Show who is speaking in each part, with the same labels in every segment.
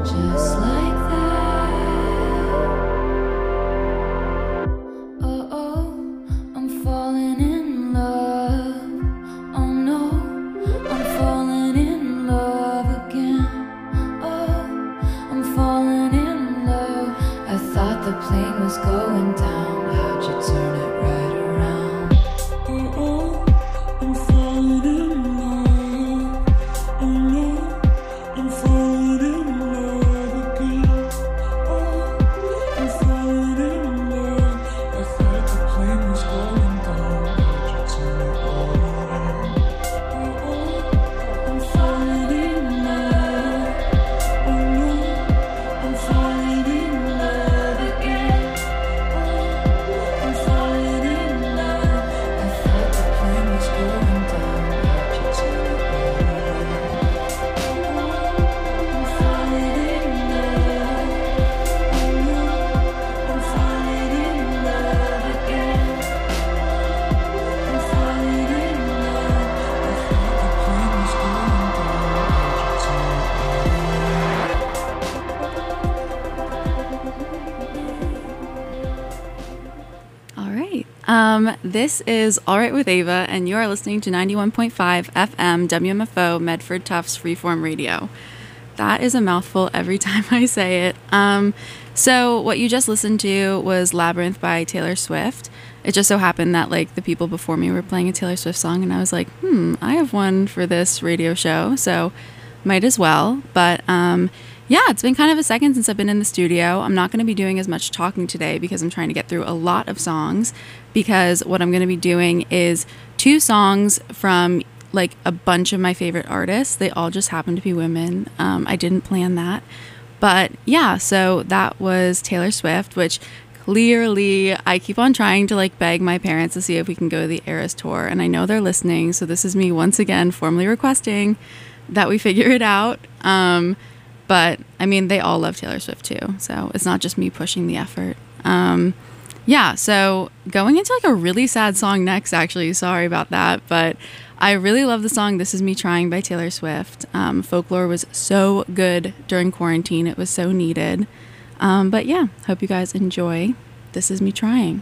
Speaker 1: just like that. Oh, oh, I'm falling in love. Oh no, I'm falling in love again. Oh, I'm falling in love. I thought the plane was going down. How'd you turn it right around? Oh, oh, I'm falling in love. Oh no, I'm falling in love again. Oh, I'm falling in love. I thought the plane was going down. How'd you turn it right around? Oh, oh, I'm falling in love. Oh no, I'm falling in love again. Oh, I'm falling in love. I thought the plane was going down. How'd you turn it right around? I'm falling in love. Oh no, I'm falling in love again. I'm falling in love. I thought the plane was going down. How'd you turn it
Speaker 2: All right. This is All Right with Ava, and you are listening to 91.5 FM WMFO Medford Tufts Freeform Radio. That is a mouthful every time I say it. So what you just listened to was Labyrinth by Taylor Swift. It just so happened that like the people before me were playing a Taylor Swift song, and I was like, I have one for this radio show, so might as well. But yeah, it's been kind of a second since I've been in the studio. I'm not going to be doing as much talking today because I'm trying to get through a lot of songs, because what I'm going to be doing is 2 songs from like a bunch of my favorite artists. They all just happen to be women. I didn't plan that. But yeah, so that was Taylor Swift, which clearly I keep on trying to like beg my parents to see if we can go to the Eras Tour. And I know they're listening, so this is me once again formally requesting that we figure it out. But I mean, they all love Taylor Swift too, so it's not just me pushing the effort. Yeah, so going into like a really sad song next, actually, sorry about that, but I really love the song This Is Me Trying by Taylor Swift. Folklore was so good during quarantine, it was so needed. But yeah, hope you guys enjoy This Is Me Trying.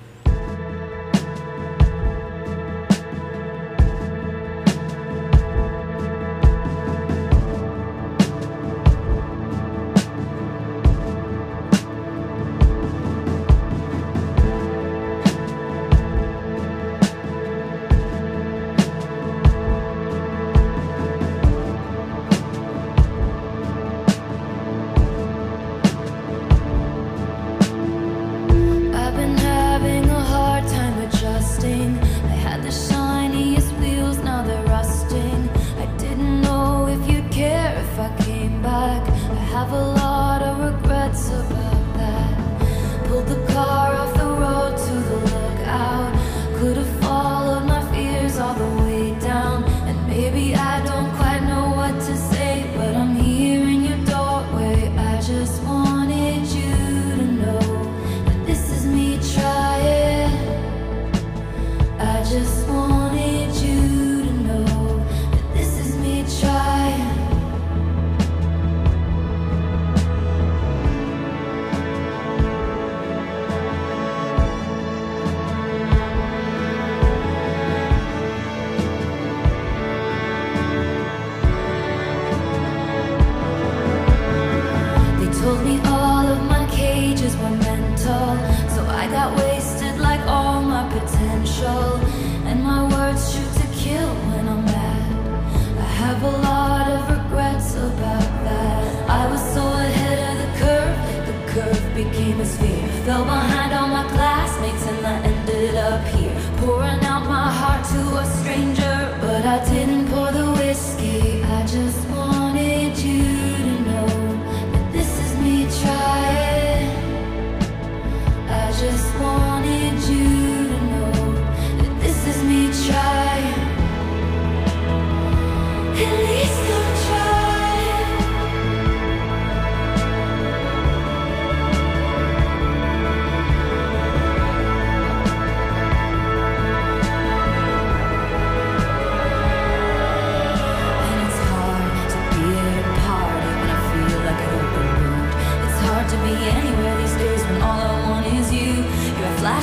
Speaker 1: I've been having a hard time adjusting. I had the shiniest wheels, now they're rusting. I didn't know if you'd care if I came back. I have a lot of regrets about that. Pulled the car off the road to the lookout. Could have followed my fears all the way down. And maybe I don't quite know what to say, but I'm here in your doorway. I just wanted you to know that this is me trying. I just wanted you to know that this is me trying. They told me all of my cages were mental, so I got wasted like all my potential. And my words shoot to kill when I'm mad. I have a lot of regrets about that. I was so ahead of the curve became a sphere. Fell behind all my classmates and I ended up here, pouring out my heart to a stranger. But I didn't pour the whiskey, I just wanted you to know that this is me trying. I just wanted you to know that this is me trying. At least I'm trying.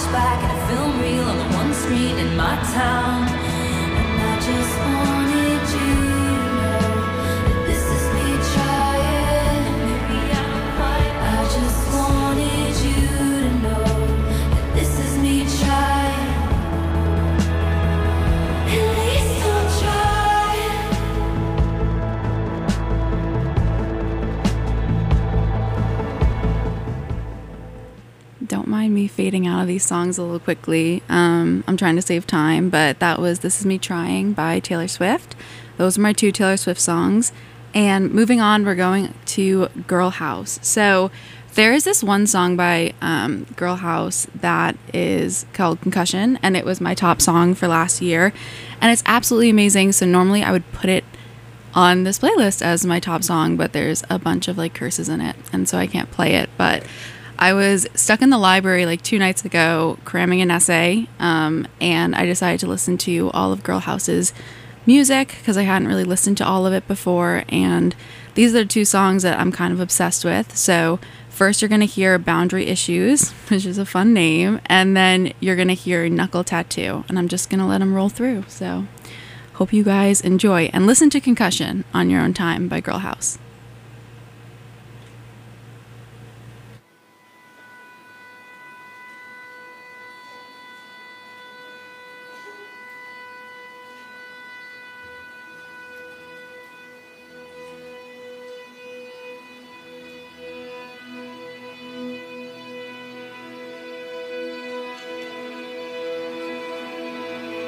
Speaker 1: flashback and a film reel on the one screen in my town. And I just wanted you to know that this is me trying. Maybe I'm quite. I just wanted you to know that this is me trying. At least I'll try.
Speaker 2: Don't mind me fading out of these songs a little quickly. I'm trying to save time, but that was This Is Me Trying by Taylor Swift. Those are my two Taylor Swift songs. And moving on, we're going to Girl House. So there is this one song by Girl House that is called Concussion, and it was my top song for last year. And it's absolutely amazing. So normally I would put it on this playlist as my top song, but there's a bunch of like curses in it, and so I can't play it. But I was stuck in the library like 2 nights ago cramming an essay, and I decided to listen to all of Girl House's music because I hadn't really listened to all of it before, and these are the two songs that I'm kind of obsessed with. So first you're going to hear Boundary Issues, which is a fun name, and then you're going to hear Knuckle Tattoo, and I'm just going to let them roll through. So hope you guys enjoy, and listen to Concussion on your own time by Girl House.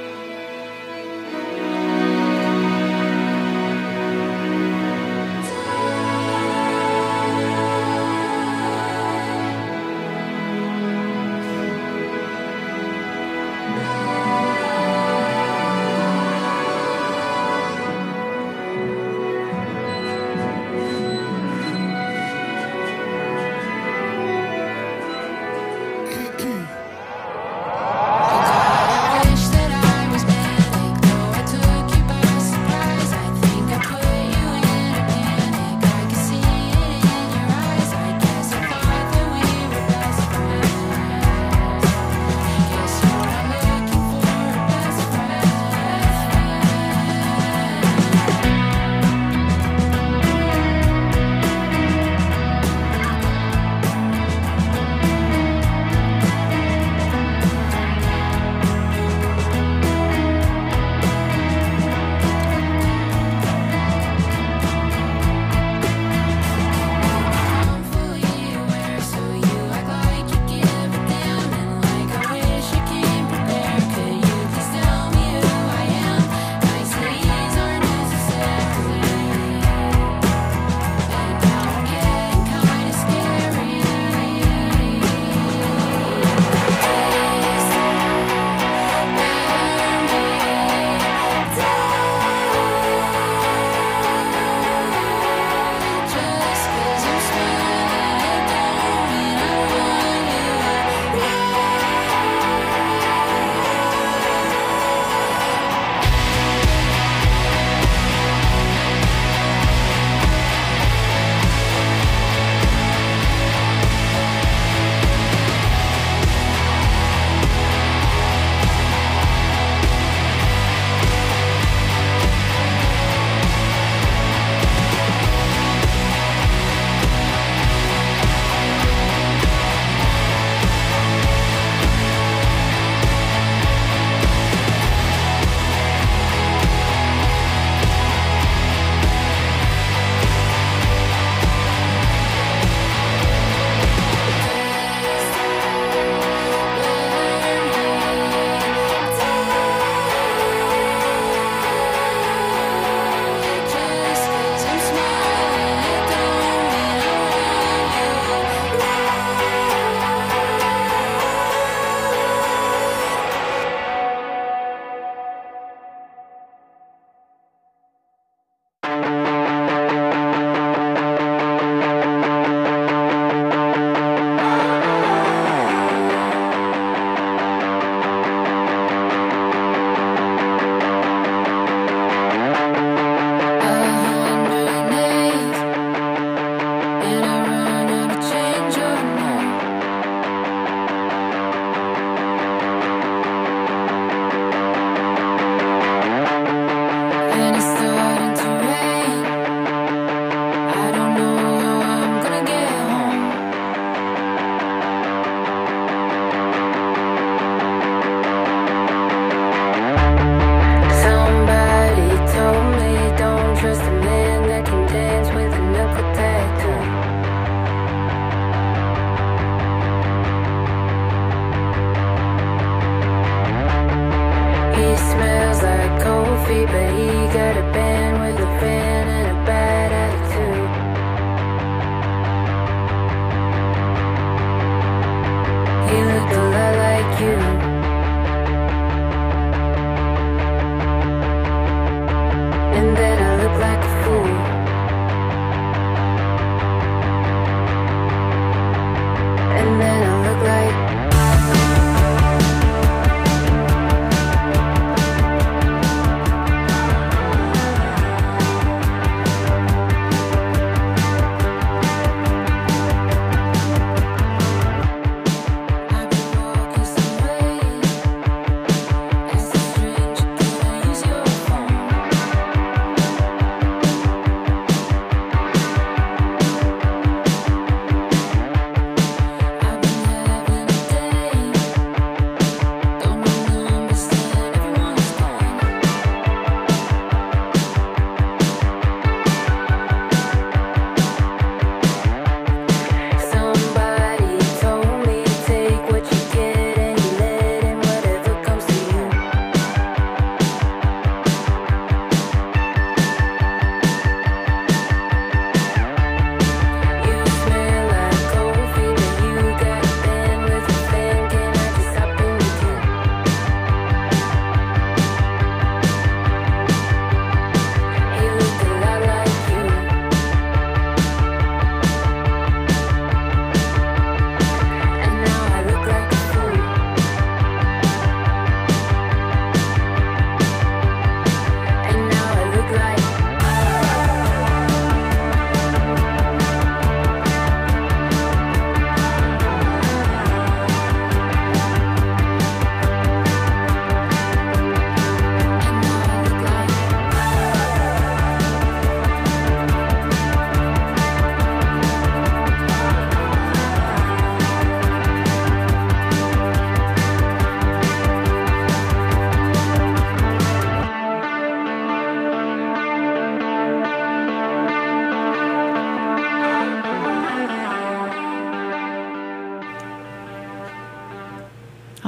Speaker 1: Time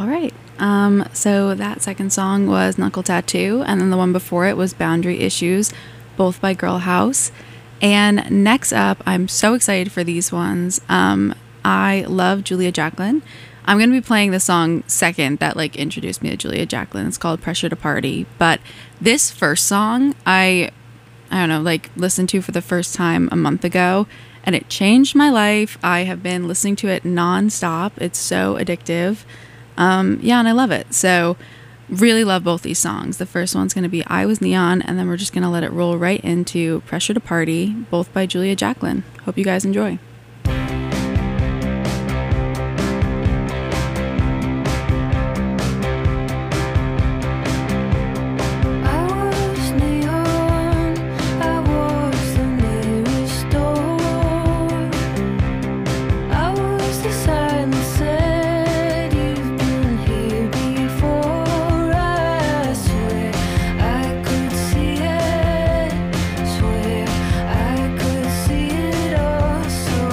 Speaker 2: right. So that second song was Knuckle Tattoo, and then the one before it was Boundary Issues, both by Girl House. And next up, I'm so excited for these ones. I love Julia Jacklin. I'm going to be playing the song second that like introduced me to Julia Jacklin. It's called Pressure to Party. But this first song, I don't know, like listened to for the first time a month ago, and it changed my life. I have been listening to it nonstop. It's so addictive. Yeah, and I love it. So really love both these songs. The first one's going to be I Was Neon, and then we're just going to let it roll right into Pressure to Party, both by Julia Jacklin. Hope you guys enjoy.
Speaker 1: So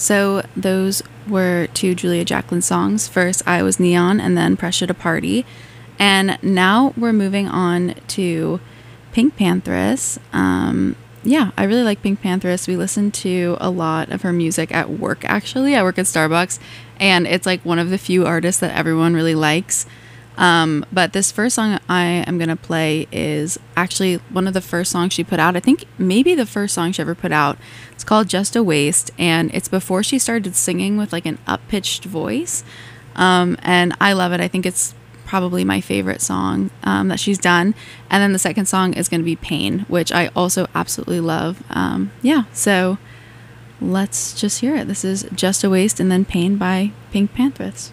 Speaker 2: So those were two Julia Jacklin songs. First, I Was Neon, and then Pressure to Party. And now we're moving on to Pink Pantheress. Yeah, I really like Pink Pantheress. We listen to a lot of her music at work, actually. I work at Starbucks, and it's like one of the few artists that everyone really likes. But this first song I am going to play is actually one of the first songs she put out. I think maybe the first song she ever put out. It's called Just a Waste, and it's before she started singing with like an up-pitched voice. And I love it. I think it's probably my favorite song that she's done. And then the second song is going to be Pain, which I also absolutely love. Yeah, so let's just hear it. This is Just a Waste and then Pain by Pink Pantheress.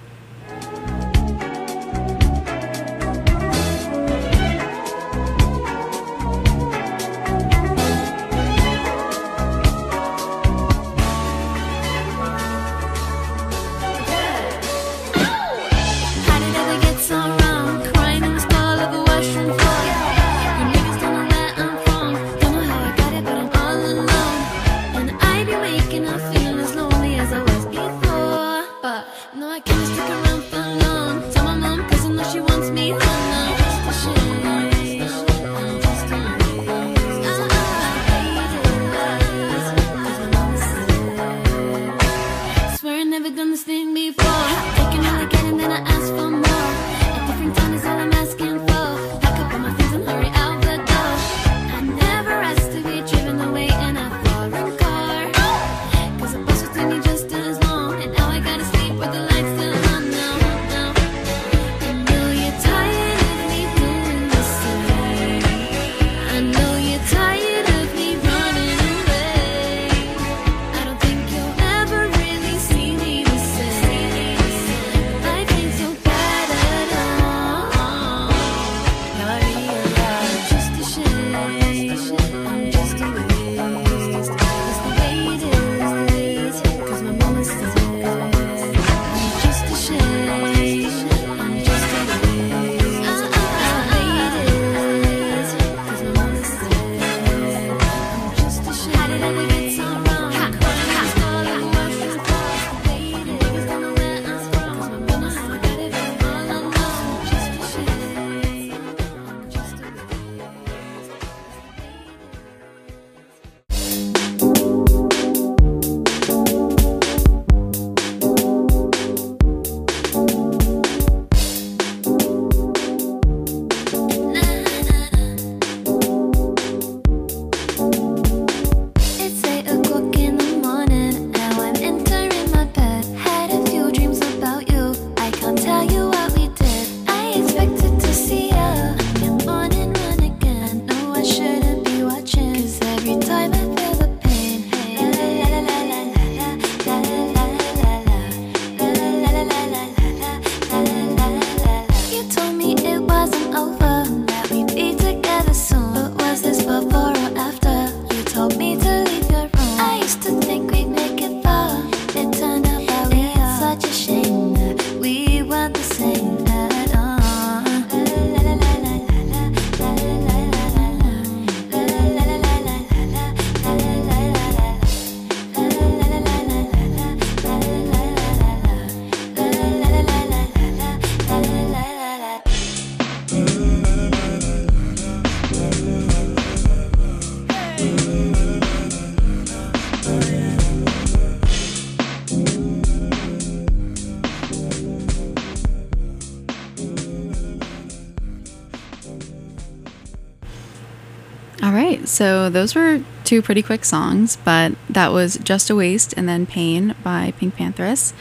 Speaker 2: All right, so those were two pretty quick songs, but that was Just a Waste and then Pain by Pink Pantheress.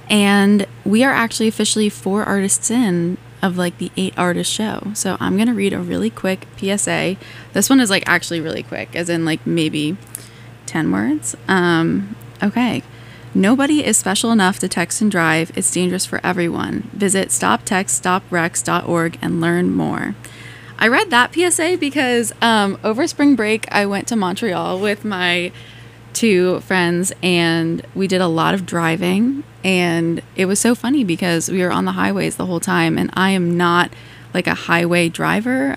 Speaker 2: And we are actually officially 4 artists in of like the 8 artist show. So I'm going to read a really quick PSA. This one is like actually really quick, as in like maybe 10 words. Okay. Nobody is special enough to text and drive. It's dangerous for everyone. Visit stoptextstoprex.org and learn more. I read that PSA because over spring break, I went to Montreal with my 2 friends and we did a lot of driving, and it was so funny because we were on the highways the whole time, and I am not like a highway driver.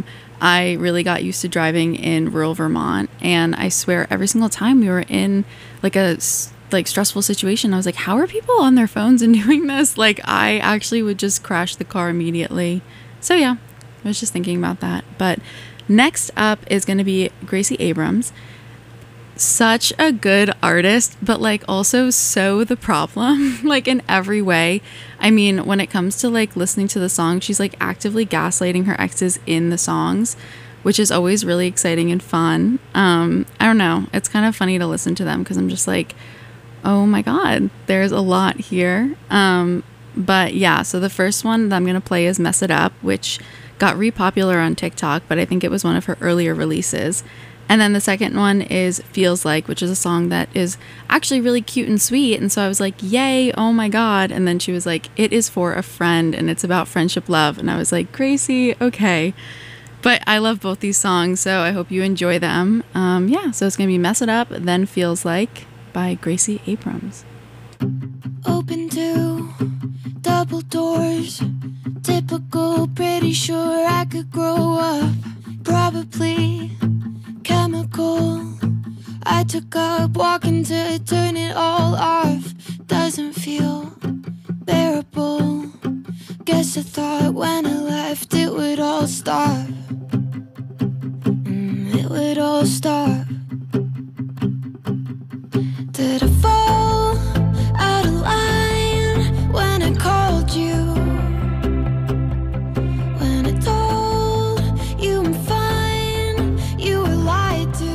Speaker 2: I really got used to driving in rural Vermont, and I swear every single time we were in like a like stressful situation. I was like, how are people on their phones and doing this? Like, I actually would just crash the car immediately. So yeah, I was just thinking about that. But next up is going to be Gracie Abrams. Such a good artist, but like also so the problem, like in every way. I mean, when it comes to like listening to the song, she's like actively gaslighting her exes in the songs, which is always really exciting and fun. I don't know. It's kind of funny to listen to them because I'm just like, oh my God, there's a lot here. But yeah, so the first one that I'm going to play is Mess It Up, which got re-popular on TikTok, but I think it was one of her earlier releases. And then the second one is Feels Like, which is a song that is actually really cute and sweet. And so I was like, yay, oh my God. And then she was like, it is for a friend and it's about friendship love. And I was like, Gracie, okay. But I love both these songs, so I hope you enjoy them. Yeah, so it's going to be Mess It Up, then Feels Like by Gracie Abrams.
Speaker 1: Open to double doors, typical, pretty sure I could grow up. Probably chemical, I took up walking to turn it all off. Doesn't feel bearable. Guess I thought when I left it would all stop. It would all stop. Did I fall out of line when I called you? When I told you I'm fine, you were lied to.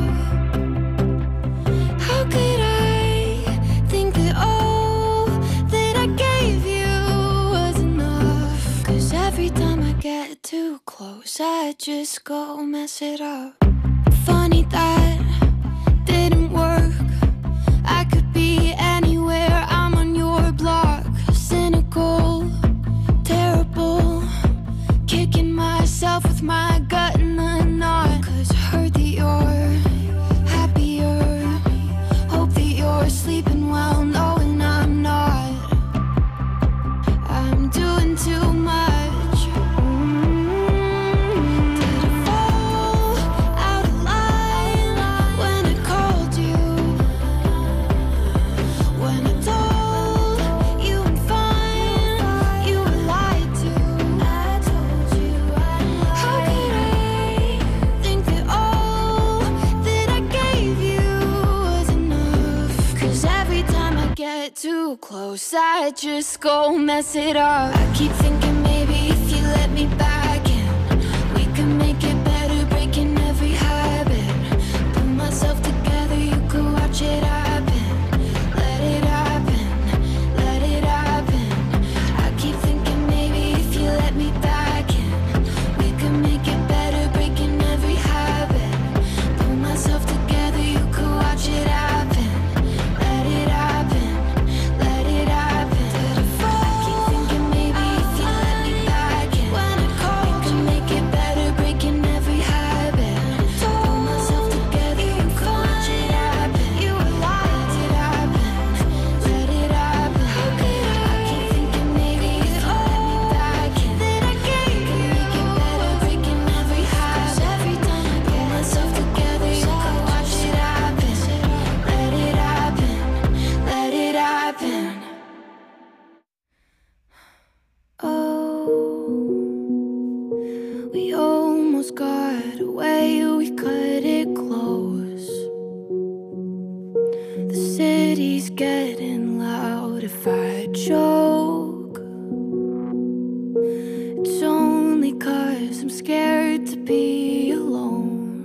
Speaker 1: How could I think that all that I gave you was enough? 'Cause every time I get too close, I just go mess it up. Funny that didn't work. I could be anywhere, I'm on your block. Cynical, terrible, kicking myself with my gut in a knot. 'Cause heard that you're happier, hope that you're sleeping well, knowing I'm not. I'm doing too much. Did I fall out of line when I called you? When I told you I'm fine, you were lied to. I told you I'm lying. How could I think that all that I gave you was enough? 'Cause every time I get too close, I just go mess it up. I keep thinking maybe if you let me back in, we could make it better, breaking every habit. Put myself together, you could watch it happen. Let it happen, let it happen. I keep thinking maybe if you let me back in, we could make it better, breaking every habit. Put myself together, you could watch it happen. Let it happen, let it happen. Did I fall? I keep thinking maybe if you let me back in, when I call, we could make it better, breaking every habit. Put myself together, you could watch it happen. You were lying, let it happen, let it happen. How could I keep thinking maybe if you let me back in, that I gave you, make it better, breaking every habit. Every time I put myself together, you could watch it happen. Let it happen, let it happen. Oh, we almost got away, we cut it close. The city's getting loud. If I choke, it's only 'cause I'm scared to be alone.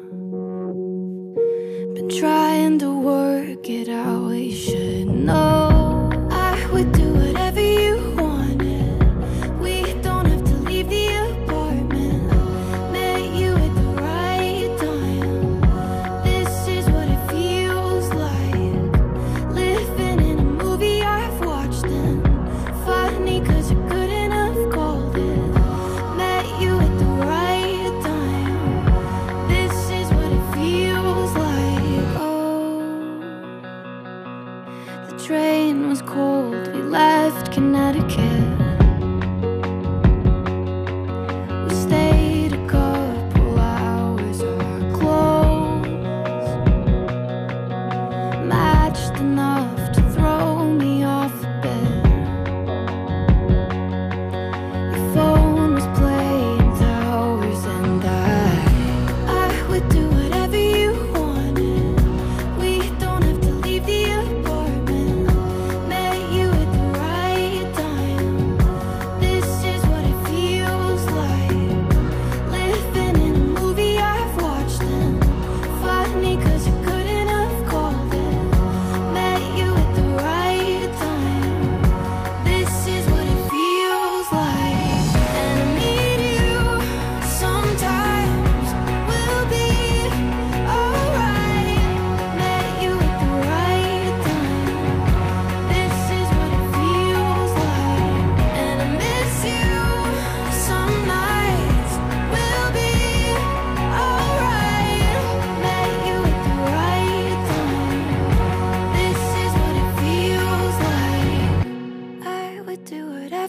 Speaker 1: Been trying to work it out, you should know. I would do whatever you wanted. We don't have to leave the apartment. Met you at the right time. This is what it feels like, living in a movie I've watched. And funny 'cause I couldn't have called it. Met you at the right time. This is what it feels like. Oh, the train was cold, we left Connecticut. We stayed a couple hours, our clothes matched the night.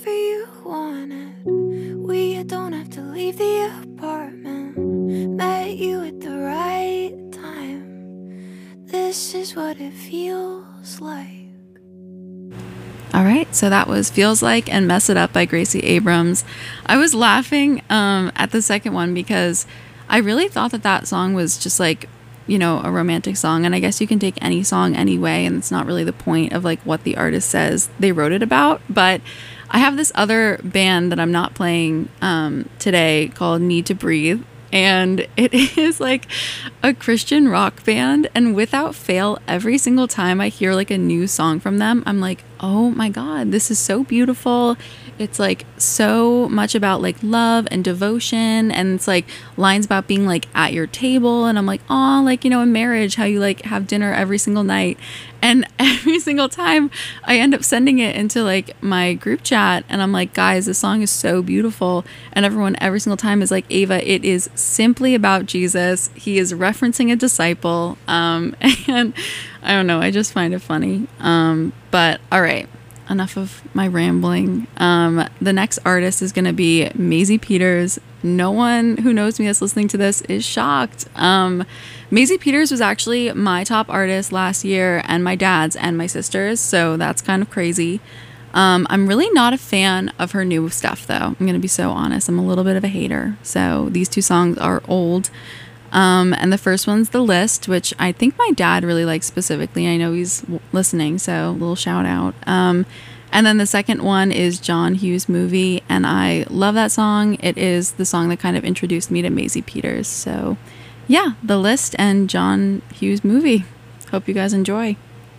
Speaker 1: whatever you wanted. We don't have to leave the apartment. Met you at the right time. This is what it feels like.
Speaker 2: All right, so that was Feels Like and Mess It Up by Gracie Abrams. I was laughing at the second one because I really thought that song was just like, you know, a romantic song. And I guess you can take any song anyway, and it's not really the point of like what the artist says they wrote it about. But I have this other band that I'm not playing today called Need to Breathe. And it is like a Christian rock band. And without fail, every single time I hear like a new song from them, I'm like, oh my God, this is so beautiful. It's like so much about like love and devotion. And it's like lines about being like at your table. And I'm like, oh, like, you know, in marriage, how you like have dinner every single night. And every single time I end up sending it into like my group chat, and I'm like, guys, this song is so beautiful. And everyone every single time is like, Ava, it is simply about Jesus. He is referencing a disciple. And I don't know, I just find it funny. But all right, enough of my rambling. The next artist is going to be Maisie Peters. No one who knows me that's listening to this is shocked. Maisie Peters was actually my top artist last year, and my dad's and my sister's, so that's kind of crazy. I'm really not a fan of her new stuff, though. I'm going to be so honest. I'm a little bit of a hater. So these two songs are old. And the first one's The List, which I think my dad really likes specifically. I know he's listening, so a little shout out. And then the second one is John Hughes Movie, and I love that song. It is the song that kind of introduced me to Maisie Peters. So yeah, The List and John Hughes Movie. Hope you guys enjoy.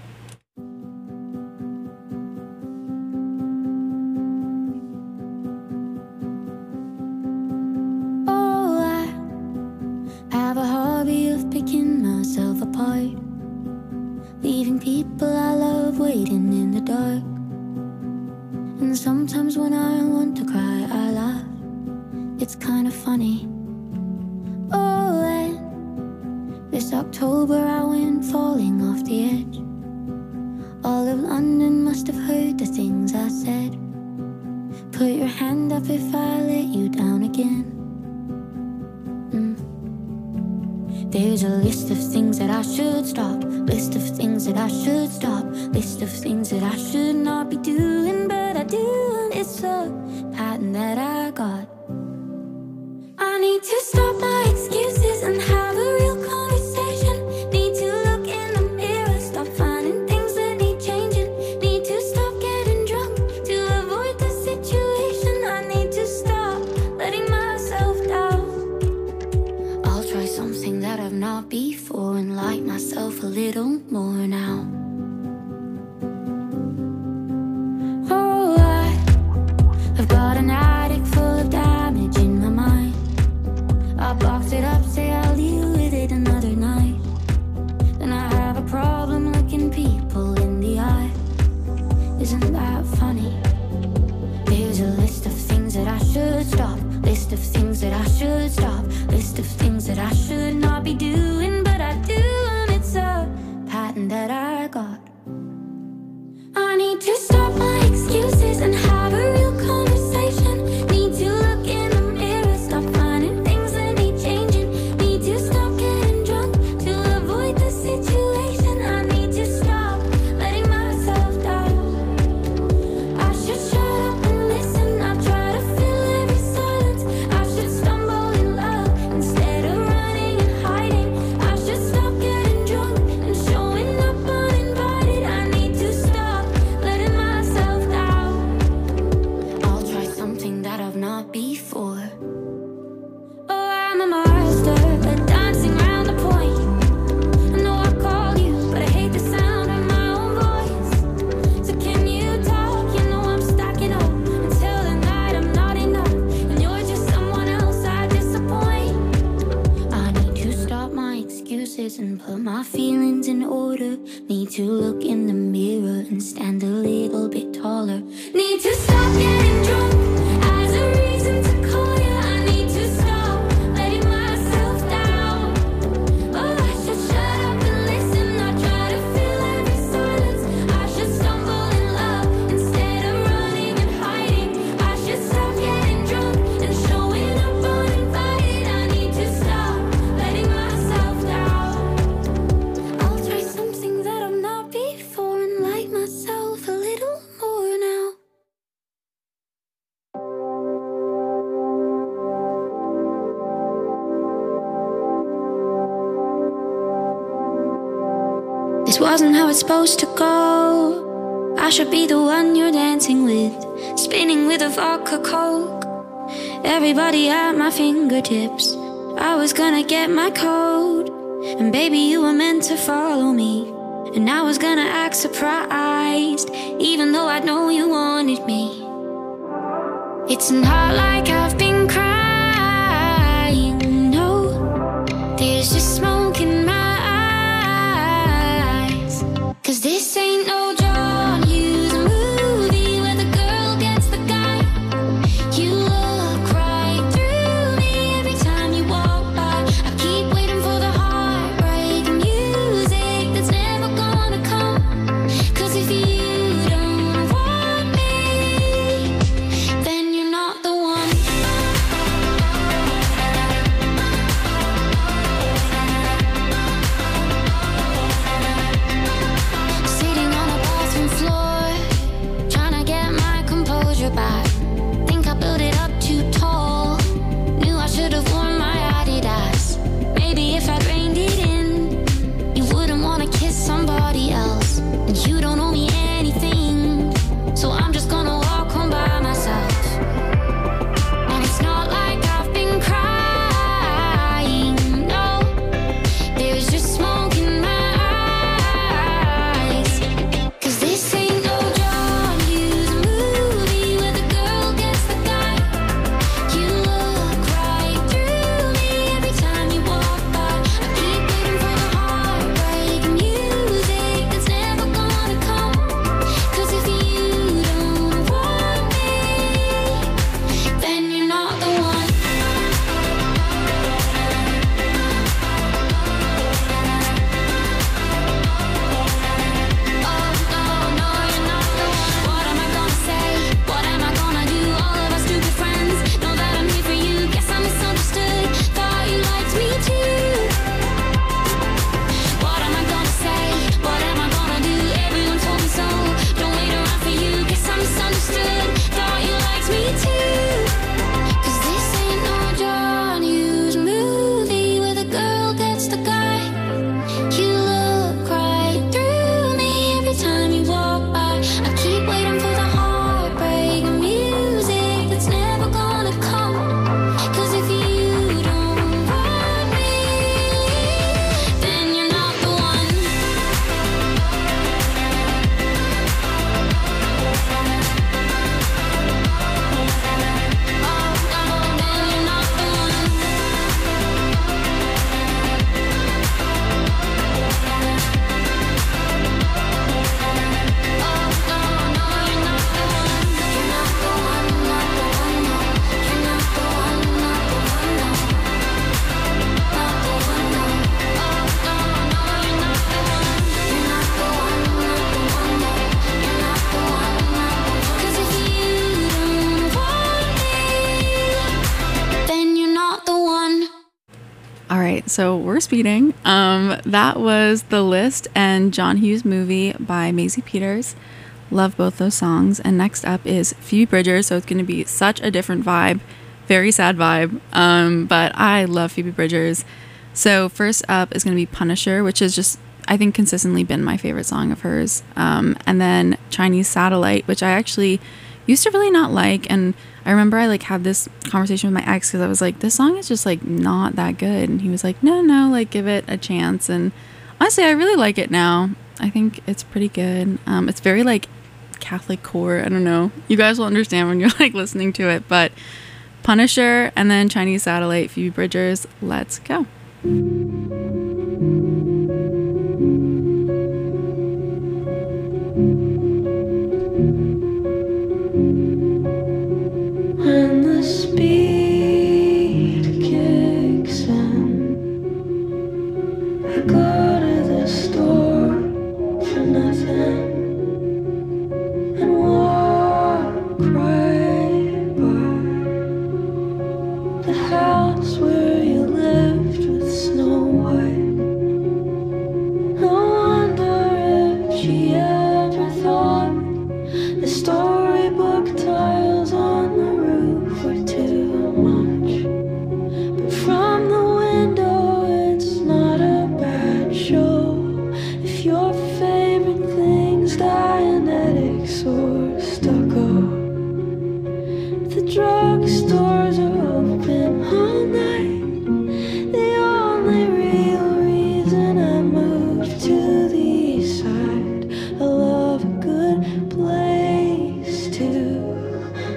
Speaker 1: Leaving people I love waiting in the dark. And sometimes when I want to cry, I laugh. It's kind of funny. Oh, and this October I went falling off the edge. All of London must have heard the things I said. Put your hand up if I let you down again. There's a list of things that I should stop. List of things that I should stop. List of things that I should not be doing, but I do. It's a pattern that I got. I need to stop my excuses and have a real conversation. Need to look in the mirror, stop finding things that need changing. Need to stop getting drunk to avoid the situation. I need to stop letting myself down. I'll try something that I've not before and like myself a little more now. Oh, I've got an attic full of damage in my mind. I box it up, say I'll deal with it another night. Then I have a problem looking people in the eye. Isn't that funny? There's a list of things that I should stop. List of things that I should stop. List of things that I should not be doing, but I do, and it's a pattern that I got. I need to stop my excuses and have a real conversation. Need to look in the mirror, stop finding things that need changing. Need to stop getting drunk to avoid the situation. I need to stop letting myself down. I should shut up and listen, not try to fill every silence. I should stumble in love instead of running and hiding. I should stop getting drunk and showing up uninvited. I need to stop letting myself down. I'll try something that I've not before. Oh, I'm a master at dancing around the point. I know I call you, but I hate the sound of my own voice. So can you talk? You know I'm stacking up until the night I'm not enough, and you're just someone else I disappoint. I need to stop my excuses and put my feelings in order. Need to look in the mirror and stand a little bit taller. Need to stop getting drunk as a reason to call you. I need to stop letting myself down. Oh, I should shut up and listen, not try to fill every silence. I should stumble in love instead of running and hiding.
Speaker 3: This wasn't how it's supposed to go. I should be the one you're dancing with, spinning with a vodka coke. Everybody at my fingertips, I was gonna get my code. And baby, you were meant to follow me, and I was gonna act surprised, even though I know you wanted me. It's not like I've been crying, no. There's just smoke in my eyes. 'Cause this ain't no John Hughes movie where the girl gets the guy. You look right through me every time you walk by. I keep waiting for the heartbreak music that's never gonna come. 'Cause if you don't want me, then you're not the one. Sitting on the bathroom floor, trying to get my composure back. Think I built it up too tall. Knew I should have worn my Adidas. Maybe if I'd reined it in, you wouldn't want to kiss somebody else. And you don't owe me anything, so I'm just gonna walk home by myself. And it's not like I've been crying, no. There's just smoke in my eyes. 'Cause this ain't no John Hughes movie where the girl gets the guy. You look right through me every time you walk by. I keep waiting for the heartbreak music that's never gonna come. 'Cause if you don't want me, then you're not the one. Oh, no, no, you're not the one. What am I gonna say? What am I gonna do? All of our stupid friends know that I'm here for you. Guess I misunderstood. Thought you liked me too. What am I gonna say? What am I gonna do? Everyone told me so. Don't wait around for you. Guess I misunderstood. Thought you liked me too. 'Cause this ain't no John Hughes movie where the girl gets the guy. You look right through me every time you walk by. I keep waiting for the heartbreak music that's never gonna come. 'Cause if you don't want me, then you're not the one. Oh, no, then you're not the one. Oh, no, no, you're not the one. You're not the one, not the one, no. You're not the one, not the one, no. Not the one, no. Oh, no, no, you're not the one. You're not the one, not the one, no. You're not the one, not the one. 'Cause if you don't want me, then you're not the one.
Speaker 2: All right, so we're speeding. That was The List and John Hughes Movie by Maisie Peters. Love both those songs. And next up is Phoebe Bridgers. So it's going to be such a different vibe, very sad vibe. But I love Phoebe Bridgers. So first up is going to be Punisher, which is just, I think, consistently been my favorite song of hers. And then Chinese Satellite, which I actually used to really not like. And I remember I like had this conversation with my ex because I was like, this song is just like not that good. And he was like, no, like give it a chance. And honestly, I really like it now. I think it's pretty good. It's very like Catholic core. I don't know. You guys will understand when you're like listening to it. But Punisher and then Chinese Satellite, Phoebe Bridgers. Let's go.
Speaker 4: When the speed kicks in, I go to the store for nothing and walk right by the house where you lived with Snow White.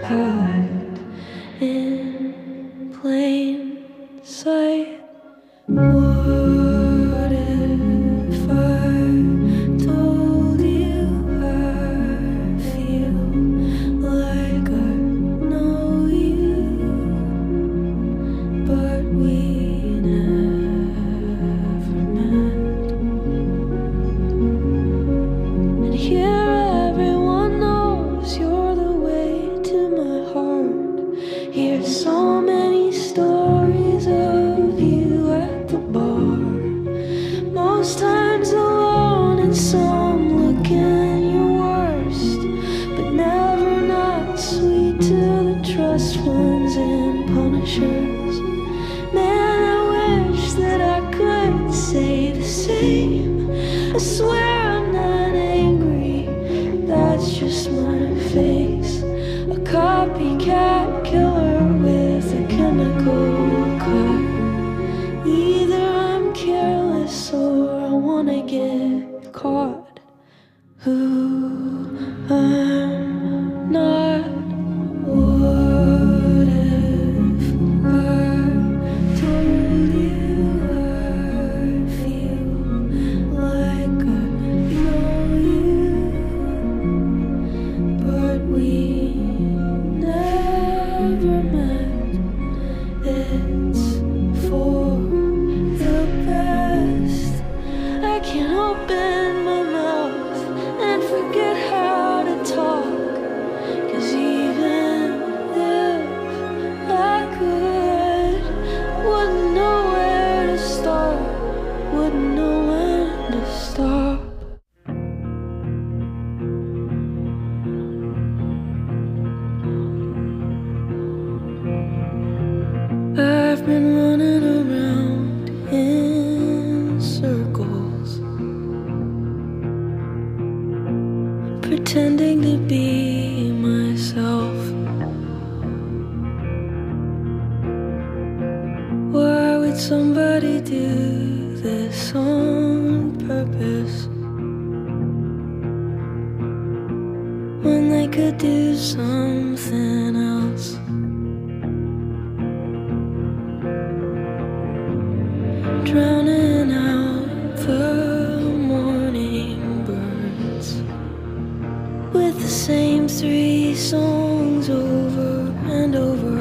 Speaker 4: hide in plain sight. What if I told you I feel like I know you, but we never met? And here everyone knows you're the way to my heart. Here's so many stories of you at the bar. Most times alone and some looking your worst, but never not sweet to the trust ones and punishers. Man, I wish that I could say the same. I swear I'm not angry, that's just my face. A copycat killer with a chemical cut. Either I'm careless or I wanna get caught. Who I'm not. What if I told you I feel like I know you, but we never met? It's for the best. I can't open my mouth and forget how to talk. 'Cause even if I could, wouldn't know where to start, wouldn't know when to stop. I've been running around in circles, pretending to be myself. Why would somebody do this on purpose when they could do something else? Drowning out the morning birds with the same 3 songs over and over.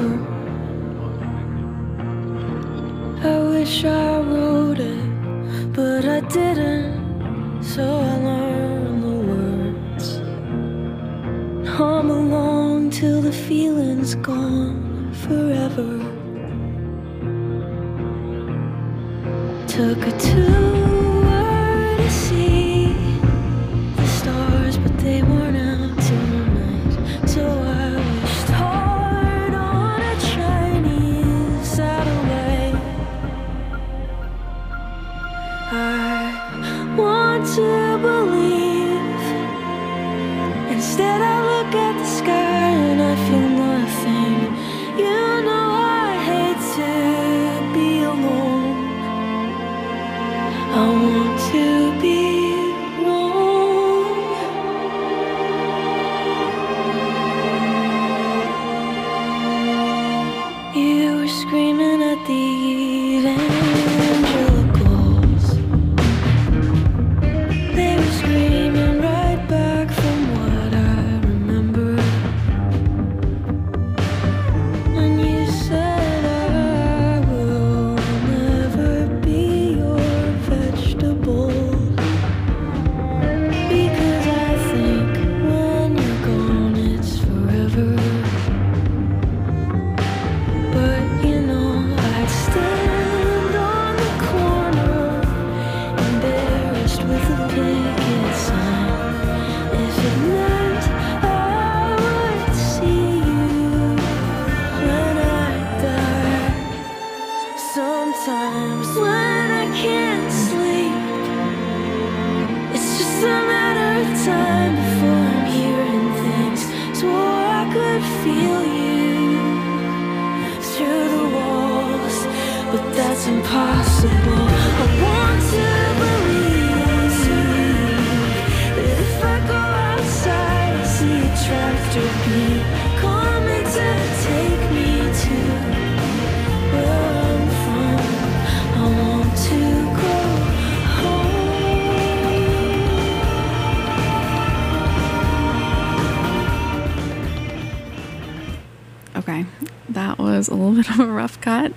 Speaker 4: I wish I wrote it, but I didn't, so I learned the words. Hum along till the feeling's gone forever. Took a tour to see the stars, but they weren't out tonight. So I wished hard on a Chinese satellite. I want to believe. Instead I look at the sky and I feel nothing. You know I hate to be alone. I want to be wrong. You were screaming at the evangelicals. They were screaming right back from what I remember. And you said I will never be your vegetable, because I think when you're gone it's forever. But you know I'd stand on the corner, embarrassed with a picket sign, if it meant I would see you when I die. Sometimes when I can't sleep, it's just a matter of time before I'm hearing things. Swore I could feel you through the walls, but that's impossible. I want to believe that if I go outside, I see a tractor beam coming
Speaker 2: Okay, that was a little bit of a rough cut.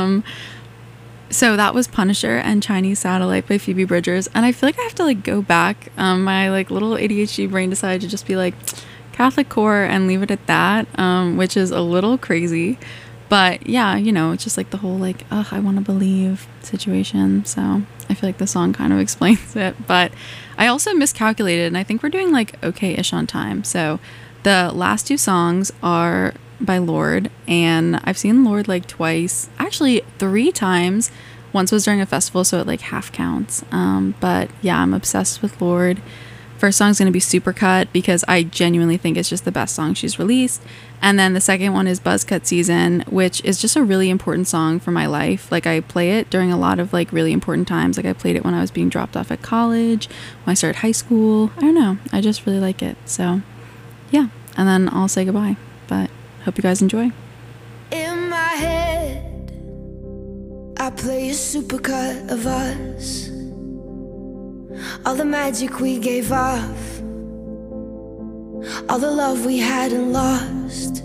Speaker 2: So that was Punisher and Chinese Satellite by Phoebe Bridgers, and I feel like I have to like go back. My like little ADHD brain decided to just be like Catholic core and leave it at that, which is a little crazy. But yeah, you know, it's just like the whole like, ugh, I want to believe situation. So I feel like the song kind of explains it. But I also miscalculated, and I think we're doing like okay-ish on time. So the last two songs are by Lorde, and I've seen Lorde like twice, actually 3 times. Once was during a festival, so it like half counts. But yeah, I'm obsessed with Lorde. First song's gonna be Supercut because I genuinely think it's just the best song she's released. And then the second one is Buzzcut Season, which is just a really important song for my life. Like I play it during a lot of like really important times. Like I played it when I was being dropped off at college, when I started high school. I don't know, I just really like it. So yeah, and then I'll say goodbye, but hope you guys enjoy.
Speaker 4: In my head, I play a supercut of us. All the magic we gave off, all the love we hadn't lost.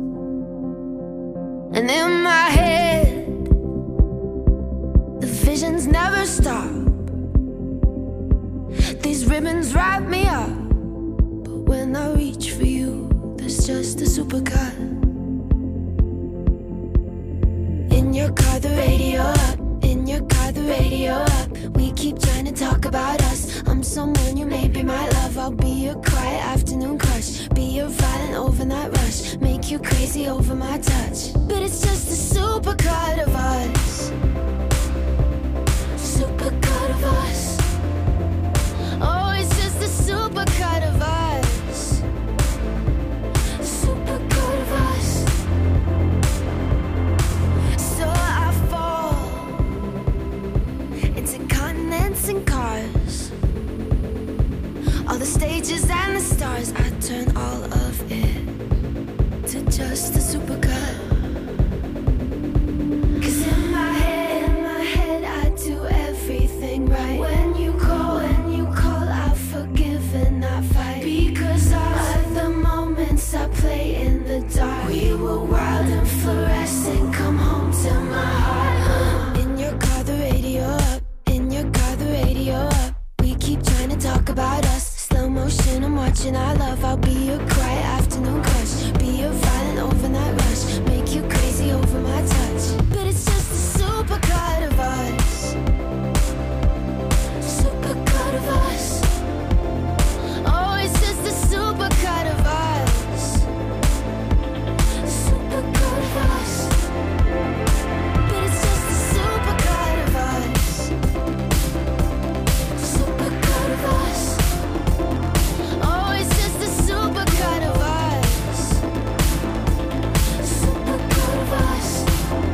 Speaker 4: And in my head, the visions never stop. These ribbons wrap me up, but when I reach for you, there's just a supercut. In your car, the radio up. In your car, the radio up. We keep trying to talk about us. I'm someone you may be my love. I'll be your quiet afternoon crush, be your violent overnight rush, make you crazy over my touch. But it's just a supercut of us. Supercut of us. Oh, it's just a supercut of us. Supercut of us. So I fall into continents and cars, all the stages and the stars. I turn all of it to just a supercut. 'Cause in my head, I do everything right. When you call, I forgive and not fight. Because of the moments I play in the dark. We were wild and fluorescent. Come home to my heart. In your car, the radio up. In your car, the radio up. We keep trying to talk about us. Slow motion, I'm watching our love. I'll be your quiet afternoon crush, be your violent overnight rush, make you crazy over my touch. But it's just a supercut of us. Supercut of us. Oh, it's just a supercut of us. Supercut of us. But it's just a supercut of us. Supercut of us. Oh, it's just a supercut of us. Supercut of us.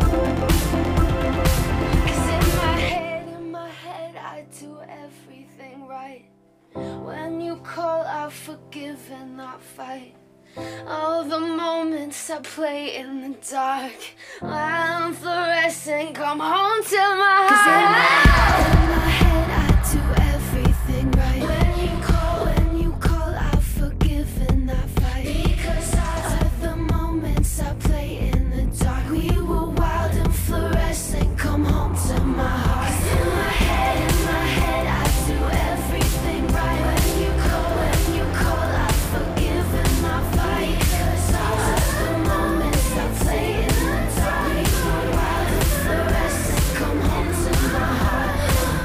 Speaker 4: 'Cause in my head, I do everything right. When you call, I forgive and not fight. All the moments I play in the dark, I'm fluorescent, come home to my heart. 'Cause in my head, I do everything right. When you call, I forgive and not fight. Because of the moments I play in the dark, we were wild and fluorescent, come home to my heart. 'Cause in my head, I do everything right. When you call, I forgive and not fight. Because of the moments I play in the dark, we were wild and fluorescent, come home to my heart.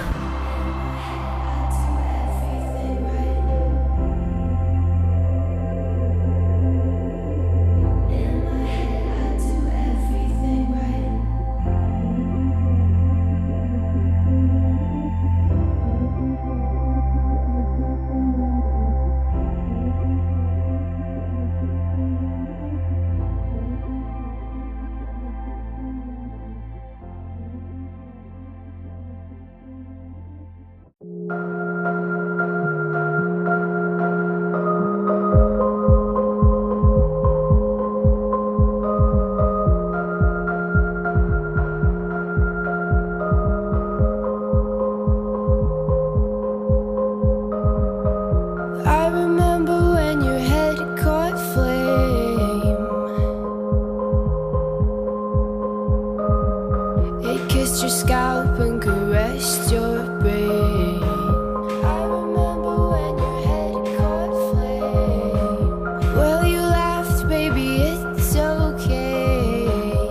Speaker 4: kissed your scalp and caressed your brain. I remember when your head caught flame. Well, you laughed, baby, it's okay.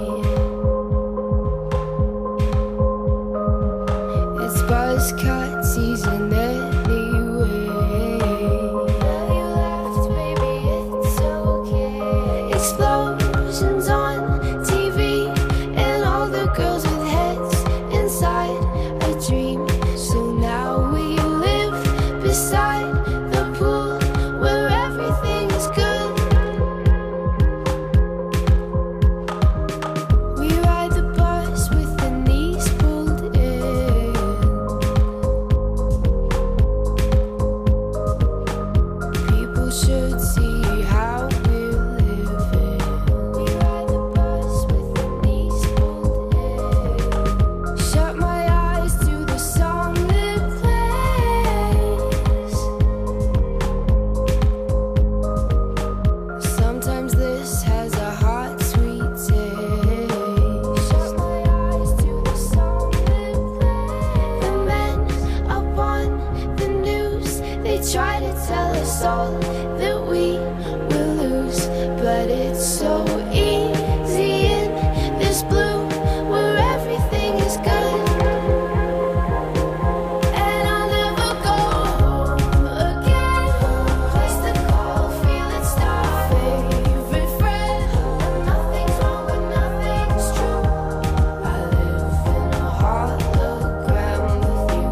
Speaker 4: It's buzzcut season anyway. Well, you laughed, baby, it's okay. Explosions on TV and all the girls with heads inside a dream. So now we live beside the pool where everything is good. We ride the bus with the knees pulled in. People should see how we're living. We ride the bus with the knees pulled in. Shut my eyes to the song that plays. Sometimes this has a hot, sweet taste. Shut my eyes to the song that plays. The men up on the news, they try to tell us all that we will lose. But it's so easy in this blue where everything is good. And I'll never go home again. Place to call, feel it's our favorite friend. Nothing's wrong but nothing's true. I live in a hologram with you.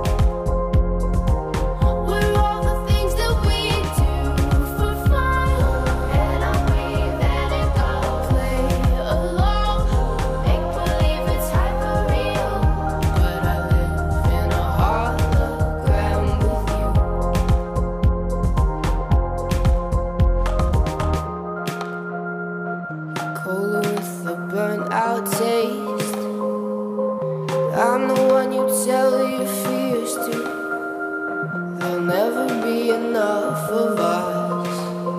Speaker 4: We're all the things that we do for fun. And I'll breathe and it go play along. Make believe it's hyper real. But I live in a hologram with you. Cola with a burnt out taste. I'm the one you tell your fears to. There'll never be enough of us.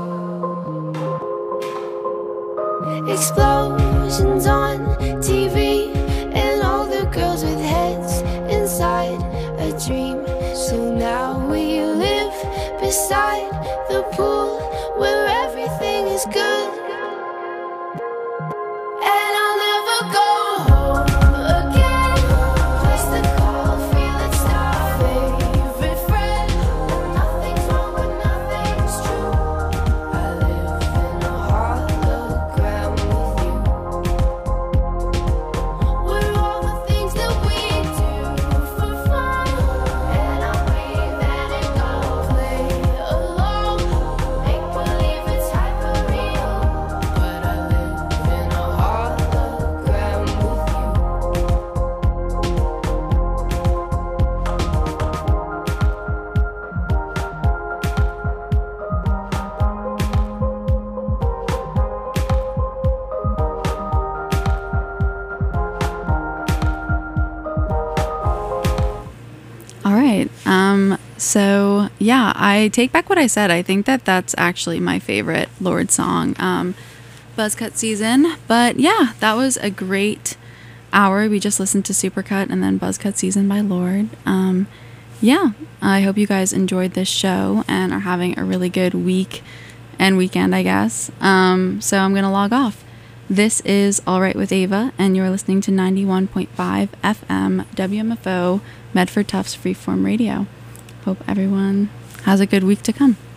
Speaker 4: Explosions on TV and all the girls with heads inside a dream. So now we live beside the pool where everything is good. And I'll never go home again. Place to call, feel it's our favorite friend. Nothing's wrong but nothing's true. I live in a hologram with you. We're all the things that we do for fun. And I'll breathe and it go play along. Make believe it's hyper real. But I live in a hologram with you.
Speaker 2: All right. So yeah, I take back what I said. I think that that's actually my favorite Lorde song, Buzzcut Season. But yeah, that was a great hour. We just listened to Supercut and then Buzzcut Season by Lorde. Yeah, I hope you guys enjoyed this show and are having a really good week and weekend, I guess. So I'm going to log off. This is All Right with Ava, and you're listening to 91.5 FM WMFO Medford Tufts Freeform Radio. Hope everyone has a good week to come.